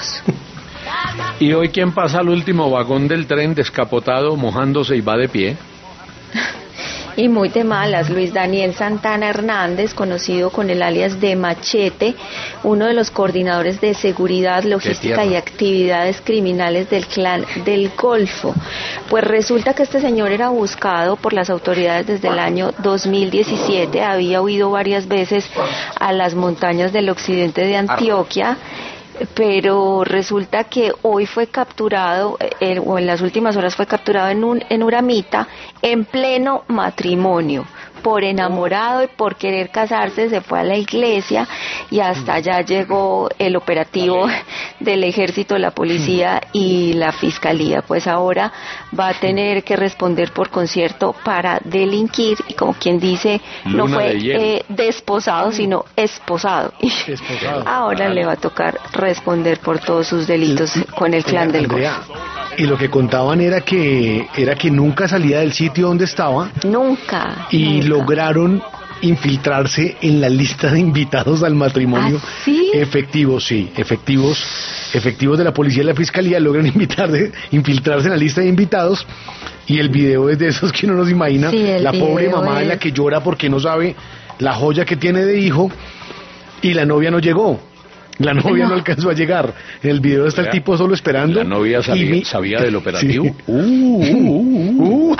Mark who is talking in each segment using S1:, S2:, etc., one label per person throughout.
S1: hijos.
S2: ¿Y hoy quién pasa al último vagón del tren descapotado, mojándose y va de pie?
S1: Y muy de malas, Luis Daniel Santana Hernández, conocido con el alias de Machete, uno de los coordinadores de seguridad, logística y actividades criminales del Clan del Golfo. Pues resulta que este señor era buscado por las autoridades desde el año 2017, había huido varias veces a las montañas del occidente de Antioquia, pero resulta que hoy fue capturado, o en las últimas horas fue capturado en Uramita, en pleno matrimonio. Por enamorado y por querer casarse se fue a la iglesia y hasta allá llegó el operativo del ejército, la policía y la fiscalía. Pues ahora va a tener que responder por concierto para delinquir y, como quien dice, no fue desposado sino esposado. Y ahora le va a tocar responder por todos sus delitos con el Clan del Golfo.
S3: Y lo que contaban era que nunca salía del sitio donde estaba.
S1: Nunca.
S3: Y lograron infiltrarse en la lista de invitados al matrimonio.
S1: ¿Ah, sí?
S3: Efectivos de la policía y la fiscalía logran infiltrarse en la lista de invitados. Y el video es de esos que uno no se imagina.
S1: Sí,
S3: la pobre mamá en la que llora porque no sabe la joya que tiene de hijo y la novia no llegó. La novia no alcanzó a llegar. En el video está el tipo solo esperando.
S2: La novia sabía del operativo.
S3: Sí.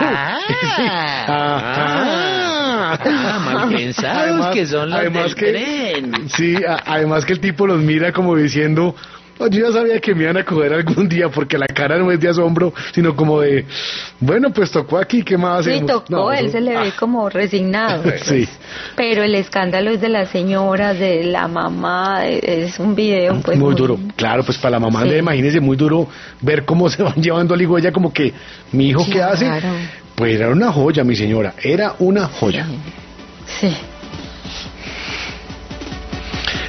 S4: Mal pensados además, que son los del tren.
S3: Sí, además que el tipo los mira como diciendo: oh, yo ya sabía que me iban a coger algún día, porque la cara no es de asombro, sino como de, bueno, pues tocó aquí, ¿qué más hacemos?
S1: Sí, tocó, él se le ve como resignado.
S3: Sí.
S1: Pero el escándalo es de la señora, de la mamá, es un video pues
S3: muy duro. Claro, pues para la mamá, imagínese, muy duro ver cómo se van llevando al hijo. Ella como que, ¿mi hijo qué hace? Pues era una joya, mi señora, era una joya.
S1: Sí.